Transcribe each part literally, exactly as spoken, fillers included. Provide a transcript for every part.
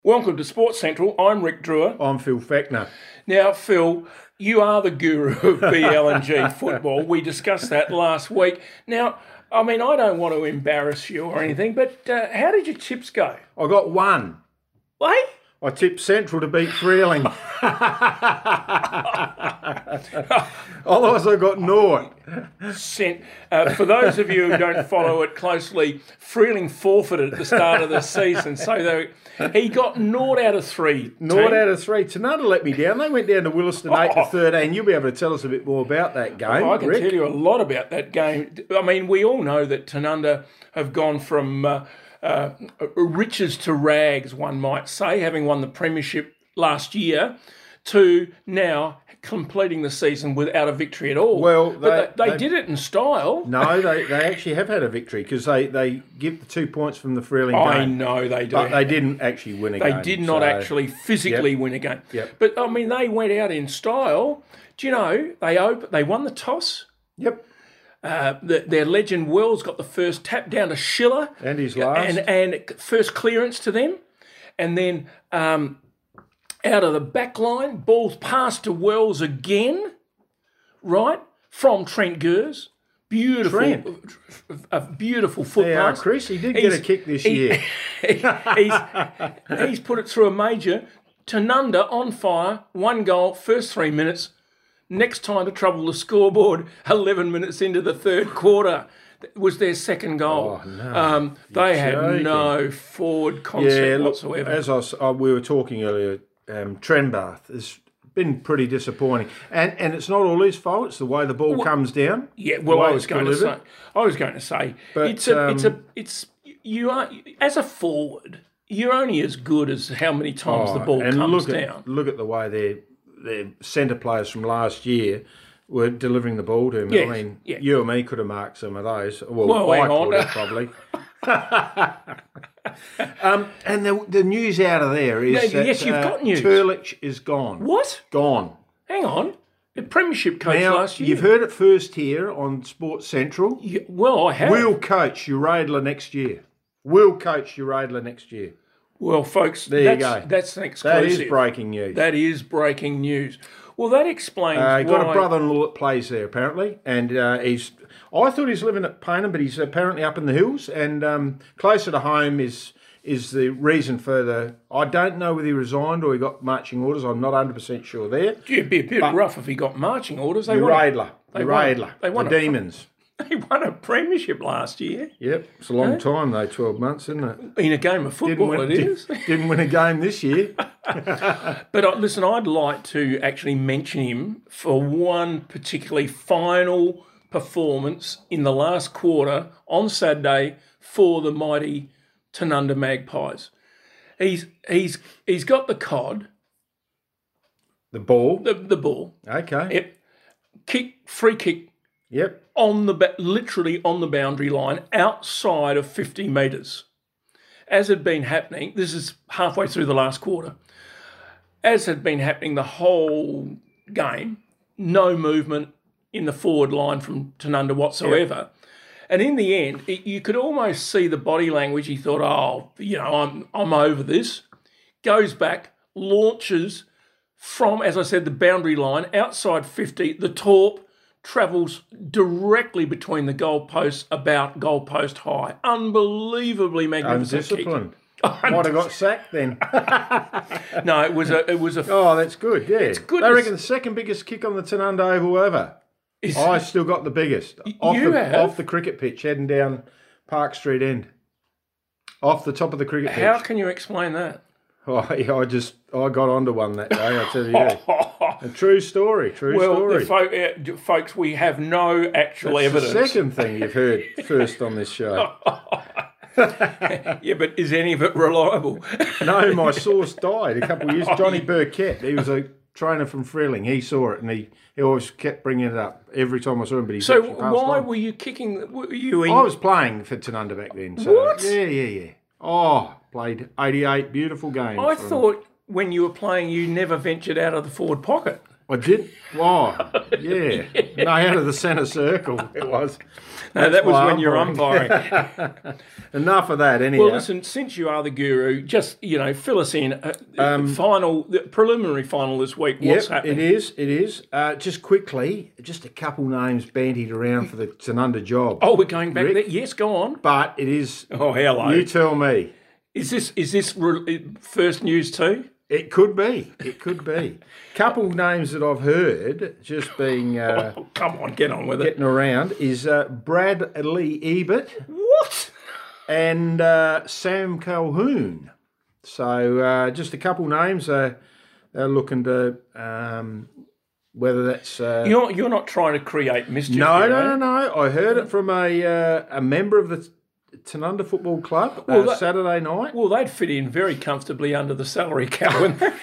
Welcome to Sports Central. I'm Rick Drewer. I'm Phil Fechner. Now, Phil, you are the guru of B L N G football. We discussed that last week. Now, I mean, I don't want to embarrass you or anything, but uh, how did your tips go? I got one. Wait? I tipped Central to beat Freeling. Otherwise, I got naught. Cent, uh, for those of you who don't follow it closely, Freeling forfeited at the start of the season, so they, he got naught out of three. Naught team. out of three. Tanunda let me down. They went down to Williston eight to thirteen. You'll be able to tell us a bit more about that game, Well, I can Rick. tell you a lot about that game. I mean, we all know that Tanunda have gone from uh, uh, riches to rags, one might say, having won the premiership last year, to now completing the season without a victory at all. Well, but they, they- they did it in style. No, they, they actually have had a victory because they, they give the two points from the Freeling I game. know they do. But they didn't actually win a They game. did not so- actually physically Yep. win a game. Yep. But, I mean, they went out in style. Do you know, they op- they won the toss. Yep. Uh, the, their legend Wells got the first tap down to Schiller. And his last. And, and first clearance to them. And then um, out of the back line, balls passed to Wells again, right, from Trent Gers. Beautiful, Trent. a beautiful foot Yeah, pass. Chris, he did He's- get a kick this he- year. he's, he's put it through a major. Tanunda on fire, one goal, first three minutes. Next time to trouble the scoreboard, eleven minutes into the third quarter, was their second goal. Oh, no. um, they had joking. no forward concept Yeah, look, whatsoever. as I, s- uh, we were talking earlier, um, Trenbath has been pretty disappointing. And and it's not all his fault, it's the way the ball comes down. Yeah, the well, way I was it's going to say, delivered. I was going to say, But, it's a, it's a, um, it's you are as a forward, you're only as good as how many times the Oh, ball and comes look down. At, look at the way their their centre players from last year were delivering the ball to him. Yes, I mean, yeah. you and me could have marked some of those. Well, Well, I hang on. could have probably. um, and the, the news out of there is No, that yes, you've uh, got news. Turlich is gone. What? Gone. Hang on, the premiership coach Now, last year. you've heard it first here on Sports Central. You- well, I have. Will coach Uradler next year. Will coach Uradler next year. Well, folks, There you that's, go. that's an exclusive. That is breaking news. That is breaking news. Well, that explains Uh, he got why. a brother-in-law that plays there apparently, and uh, he's. I thought he's living at Paynham, but he's apparently up in the hills and um, closer to home is is the reason for the. I don't know whether he resigned or he got marching orders. I'm not one hundred percent sure there. It'd be a bit rough if he got marching orders. They The won, a, Radler, the they won- Radler, they won the a- Demons. they won a premiership last year Yep, it's a long time though, twelve months, isn't it? in a game of football. win, It is. did- didn't win a game this year. But uh, listen, I'd like to actually mention him for one particularly final performance in the last quarter on Saturday for the mighty Tanunda Magpies. He's he's he's got the cod, The ball. the the ball, Okay. yep, kick, free kick Yep. on the ba- literally on the boundary line outside of fifty metres. As had been happening, this is halfway through the last quarter. As had been happening the whole game, no movement in the forward line from Tanunda whatsoever. And in the end, it, you could almost see the body language. He thought, "Oh, you know, I'm I'm over this." Goes back, launches from, as I said, the boundary line outside fifty. The torp travels directly between the goalposts, about goalpost high. Unbelievably magnificent kick. Undisciplined. Might have got sacked then. No, it was a it was a Oh, that's good. Yeah, it's good They to reckon s- the second biggest kick on the Tanunda Oval ever. is- I still got the biggest off you the have? off the cricket pitch, heading down Park Street end, off the top of the cricket How pitch. can you explain that? Oh, yeah, I just I got onto one that day. I tell you, a true story. True Well, story. the fo- uh, folks, we have no actual That's evidence. the second thing you've heard first on this show. Yeah, but is any of it reliable? No, my source died a couple of years. Johnny Burkett, he was a trainer from Freeling. He saw it and he, he always kept bringing it up every time I saw him. But he's So actually passed why on. were you kicking? Were you in? I was playing for Tanunda back then. So, What? Yeah, yeah, yeah. Oh, played eighty-eight beautiful games. I for 'em. thought when you were playing, you never ventured out of the forward pocket. I did. Wow. Yeah. No, out of the centre circle it was. No, that was my when you're umpiring. umpiring. Enough of that, anyhow. Well, listen, since you are the guru, just, you know, fill us in. Uh, Um, final, the preliminary final this week, what's Yep, happening? it is. It is. Uh, just quickly, just a couple names bandied around for the Tanunda job. Oh, we're going back Rick? there? Yes, go on. But it is. Oh, hello. You tell me. Is this is this re- first news too? It could be. It could be. Couple names that I've heard just being uh, Oh, come on, get on with it. getting around is uh, Bradley Ebert What? and uh, Sam Calhoun. So uh, just a couple names. Uh, they're looking to um, whether that's uh, You're you're not trying to create mischief. no, here, no, eh? no, no. I heard it from a uh, a member of the Tanunda Football Club Well, uh, that- Saturday night. Well, they'd fit in very comfortably under the salary cap, wouldn't they?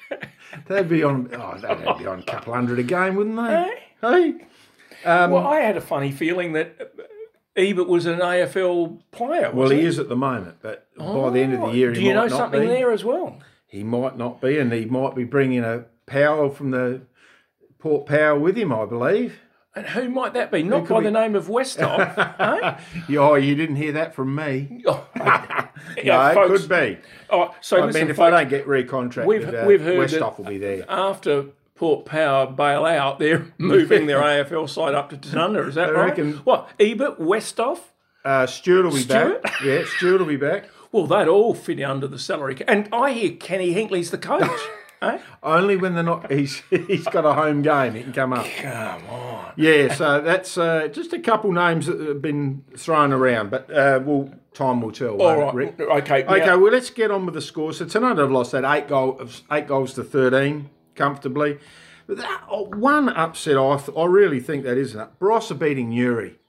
They'd be on. Oh, they'd be on a couple hundred a game, wouldn't they? Eh? Hey. Um, Well, I had a funny feeling that Ebert was an A F L player. well, Was he is at the moment, but by the end of the year, Do he you might know not something be. there as well? He might not be, and he might be bringing a Powell from the Port Power with him, I believe. And who might that be? Not could by be- the name of Westhoff, eh? Oh, you didn't hear that from me. Oh, No, yeah, it folks. could be. Oh, so I listen, mean, if folks, I don't get recontracted, we've- uh, we've heard Westhoff that- will be there. after Port Power bail out, they're moving their A F L side up to Tanunda. Is that I right? reckon- What, Ebert, Westhoff? Uh, Stewart will be Stewart? back. Yeah, Stewart will be back. Well, they'd all fit under the salary cap. And I hear Kenny Hinkley's the coach. eh? Only when they're not. He's he's got a home game. He can come up. Come on. Yeah, so that's uh, just a couple names that have been thrown around, but uh, well, time will tell. All won't right. it, Rick? Okay. Okay, now- well, let's get on with the score. So tonight I've lost that eight goal, eight goals to thirteen comfortably. But that, oh, one upset, I th- I really think that is that. Barossa beating Newry,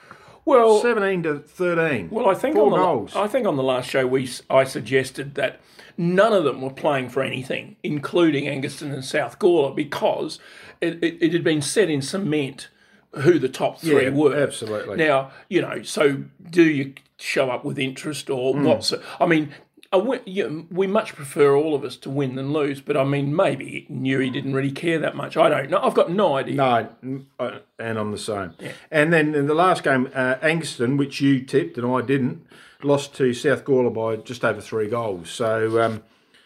well, seventeen to thirteen. well, I think four on the, goals. I think on the last show we s- I suggested that none of them were playing for anything, including Angaston and South Gawler, because it, it, it had been set in cement who the top three Yeah, were. absolutely. Now, you know, so do you show up with interest or Hmm. what's it? I mean, a win, you, we much prefer all of us to win than lose, but I mean, maybe Newry didn't really care that much. I don't know. I've got no idea. No, mm, uh, and I'm the same. And then in the last game, uh, Angaston, which you tipped and I didn't, lost to South Gawler by just over three goals. So um,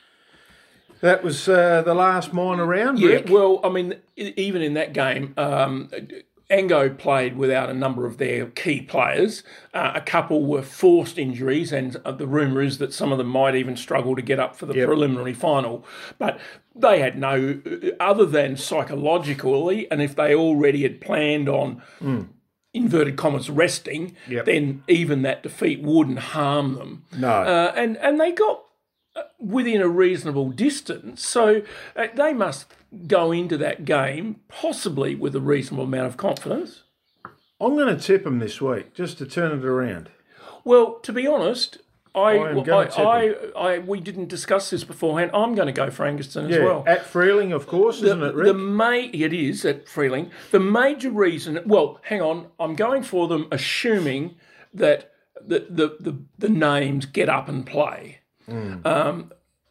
that was uh, the last minor round, Yeah, Rick. well, I mean, e- even in that game, um, Ango played without a number of their key players. Uh, a couple were forced injuries, and uh, the rumour is that some of them might even struggle to get up for the Yep. preliminary final. But they had no, other than psychologically, and if they already had planned on, inverted commas, resting, Yep. then even that defeat wouldn't harm them. No. Uh, and, and they got within a reasonable distance. So uh, they must go into that game possibly with a reasonable amount of confidence. I'm going to tip them this week just to turn it around. Well, to be honest, I, I am I, gonna tip I, I, we didn't discuss this beforehand. I'm going to go for Angaston as Yeah, well. at Freeling, of course, isn't it, Rick? The ma- it is at Freeling. The major reason, well, hang on, I'm going for them assuming that the the, the, the names get up and play. Um,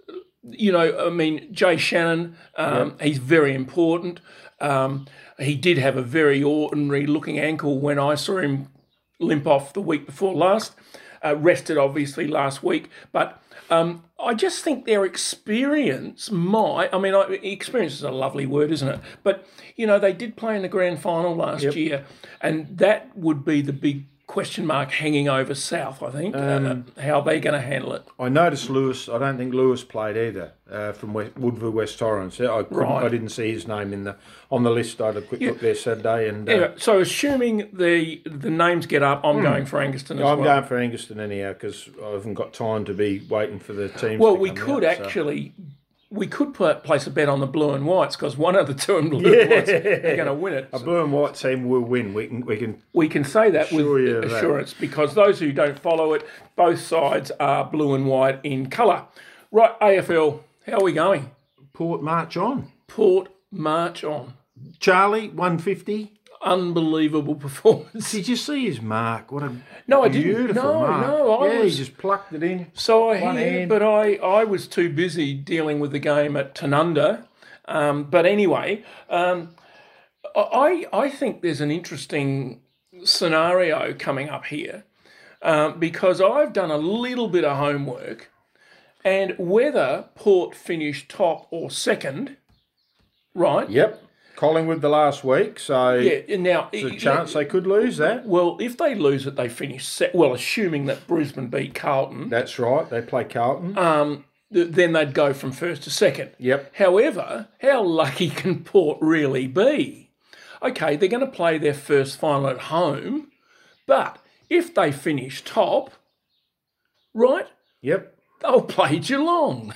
you know, I mean, Jay Shannon, um, he's very important. Um, he did have a very ordinary looking ankle when I saw him limp off the week before last. Uh, rested, obviously, last week. But um, I just think their experience might, I mean, I, experience is a lovely word, isn't it? But, you know, they did play in the grand final last Yep. year, and that would be the big question mark hanging over South, I think, Um, uh, how they're going to handle it. I noticed Lewis. I don't think Lewis played either uh, from West, Woodville, West Torrens. I couldn't- Right. I didn't see his name in the on the list. I had a quick look there Saturday, and uh, Anyway, so assuming the the names get up, I'm going for Angaston as I'm well. going for Angaston anyhow because I haven't got time to be waiting for the teams. Well, to we come could out, so. actually, we could put, place a bet on the blue and whites because one of the two and blue and whites are going to win it. A blue and white team will win. We can we can We can say that with Assure you of that. assurance because those who don't follow it, both sides are blue and white in colour. Right, A F L, how are we going? Port march on. Port march on. Charlie one fifty. Unbelievable performance. Did you see his mark? What a No, I didn't. beautiful No, mark. no, I yeah, was- he just plucked it in. So I One hear, hand. but I, I was too busy dealing with the game at Tanunda Um, but anyway, um, I I think there's an interesting scenario coming up here um, because I've done a little bit of homework, and whether Port finish top or second, right? Yep. Collingwood the last week, so Yeah. Now, there's a chance they could lose that. well, if they lose it, they finish set. Well, assuming that Brisbane beat Carlton, That's right. They play Carlton. um, th- then they'd go from first to second. Yep. However, how lucky can Port really be? Okay, they're going to play their first final at home, but if they finish top, right, Yep. they'll play Geelong.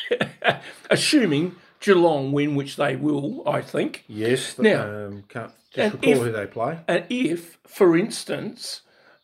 Assuming Geelong win, which they will, I think. Yes. Now, um, can't and just recall if- who they play. And if, for instance,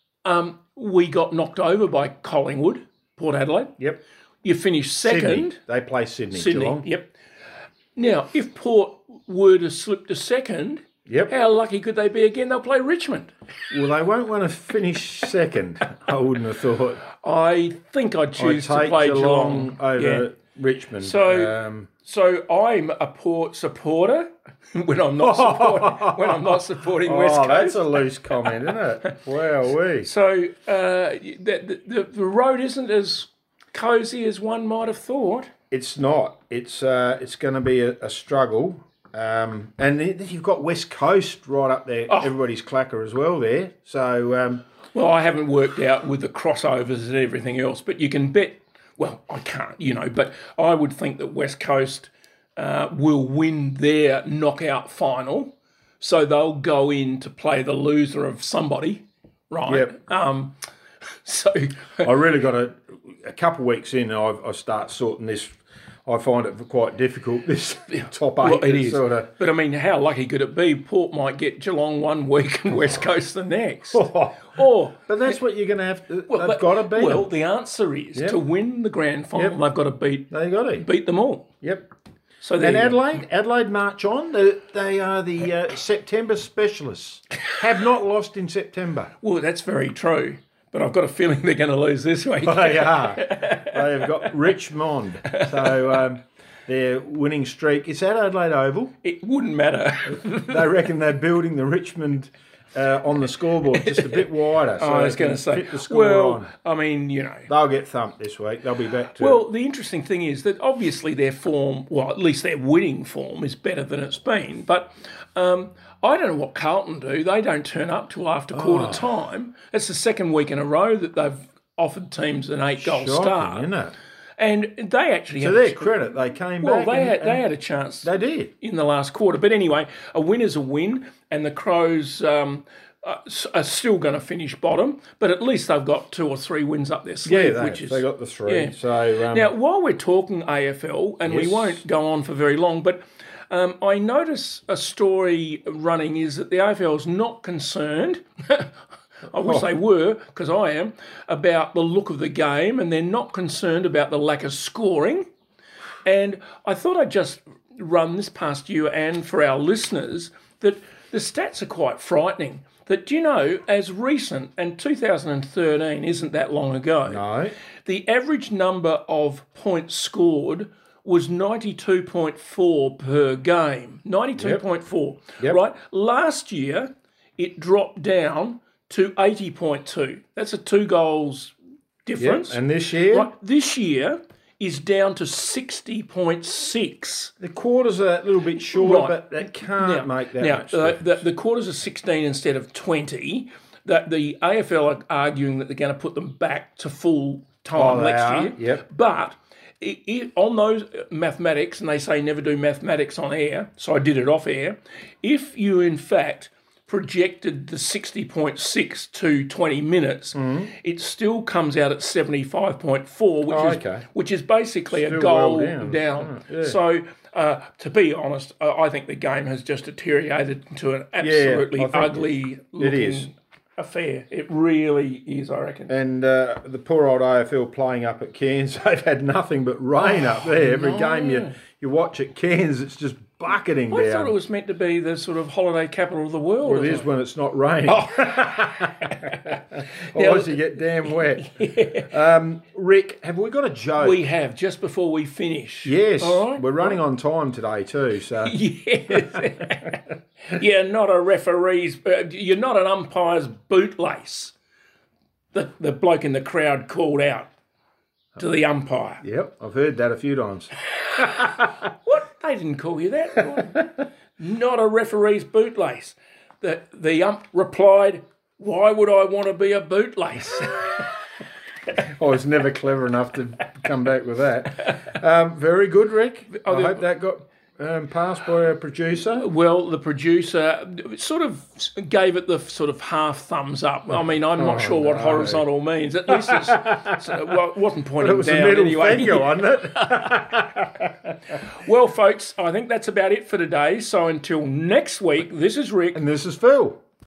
um, we got knocked over by Collingwood, Port Adelaide, Yep. you finish second. Sydney. They play Sydney. Sydney, Geelong. yep. Now, if Port were to slip to second, Yep. how lucky could they be again? They'll play Richmond. Well, they won't want to finish second. I wouldn't have thought. I think I'd I'd choose to take play Geelong, Geelong. over Yeah. Richmond. So- um, So I'm a Port supporter when I'm not supporting, when I'm not supporting West oh, Coast. that's a loose comment, isn't it? Wow, we. So uh, the, the the road isn't as cosy as one might have thought. It's not. It's uh, it's going to be a, a struggle. Um, and then you've got West Coast right up there. Oh. Everybody's clacker as well there. So um, Well, I haven't worked out with the crossovers and everything else, but you can bet. Well, I can't, you know, but I would think that West Coast uh, will win their knockout final, so they'll go in to play the loser of somebody, right? Yep. Um, so I really got a a couple of weeks in. I, I start sorting this. I find it quite difficult. This top eight well, it is. sort of. But I mean, how lucky could it be? Port might get Geelong one week and West Coast the next, or But that's what you're going to have. To, well, they've but- got to beat Well, them. the answer is Yep. to win the grand final. Yep. They've got to beat They got to. beat them all. Yep. So there And you go. Adelaide, Adelaide march on. They, they are the uh, September specialists. Have not lost in September. Well, that's very true. But I've got a feeling they're going to lose this week. They are. They have got Richmond. So um, their winning streak. It's at Adelaide Oval. It wouldn't matter. They reckon they're building the Richmond uh, on the scoreboard just a bit wider. So I was they going can to say, fit the score well, on. I mean, you know. They'll get thumped this week. They'll be back to Well, the interesting thing is that obviously their form, well, at least their winning form, is better than it's been. But um, I don't know what Carlton do. They don't turn up till after quarter Oh. time. It's the second week in a row that they've offered teams an eight-goal shocking, start. isn't it? And they actually To had their a, credit, they came well, back. they and, had, they and had a chance they did. in the last quarter. But anyway, a win is a win, and the Crows um, are s- are still going to finish bottom, but at least they've got two or three wins up their Yeah, sleeve, they, which is they got the three. yeah. So um, Now, while we're talking A F L, and we Yes. won't go on for very long, but um, I notice a story running is that the A F L is not concerned. I wish Oh. they were, because I am, about the look of the game, and they're not concerned about the lack of scoring. And I thought I'd just run this past you and for our listeners that the stats are quite frightening. That, do you know, as recent, and two thousand thirteen isn't that long ago, no. the average number of points scored was ninety-two point four per game. ninety-two point four. Yep. Right? Last year, it dropped down to eighty point two. That's a two goals difference. Yep. And this year, Right, this year is down to sixty point six. the quarters are a little bit short, Right. but that can't make that now, much uh, difference. the, the quarters are sixteen instead of twenty. That the A F L are arguing that they're going to put them back to full time Oh, they next are? year. Yep. But it, it, on those mathematics, and they say never do mathematics on air, so I did it off air. If you in fact projected the sixty point six to twenty minutes, it still comes out at seventy-five point four, which Mm-hmm. Oh, is okay. which is basically a Still goal well down. down. Oh, yeah. So, uh, to be honest, uh, I think the game has just deteriorated into an absolutely I think ugly looking is. affair. It really is, I reckon. And uh, the poor old A F L playing up at Cairns, they've had nothing but rain up there. Every no. game you you watch at Cairns, it's just bucketing I down. thought it was meant to be the sort of holiday capital of the world. Well, it or is something. when it's not raining. Oh. Otherwise, you get damn wet. Um, Rick, have we got a joke? We have, just before we finish. Yes, All right? we're running on time today too. So Yes. You're not a referee's, uh, you're not an umpire's bootlace. The, the bloke in the crowd called out to the umpire. yep, I've heard that a few times. What? They didn't call you that. Not a referee's bootlace. The, the ump replied, why would I want to be a bootlace? I was never clever enough to come back with that. Um, very good, Rick. I hope that got um, passed by our producer. Well, the producer sort of gave it the sort of half thumbs up. I mean, I'm not Oh, sure what no. horizontal means. At least it's, it's, well, it wasn't pointing It was a down middle anyway. finger, wasn't it? Well, folks, I think that's about it for today. So until next week, this is Rick. And this is Phil.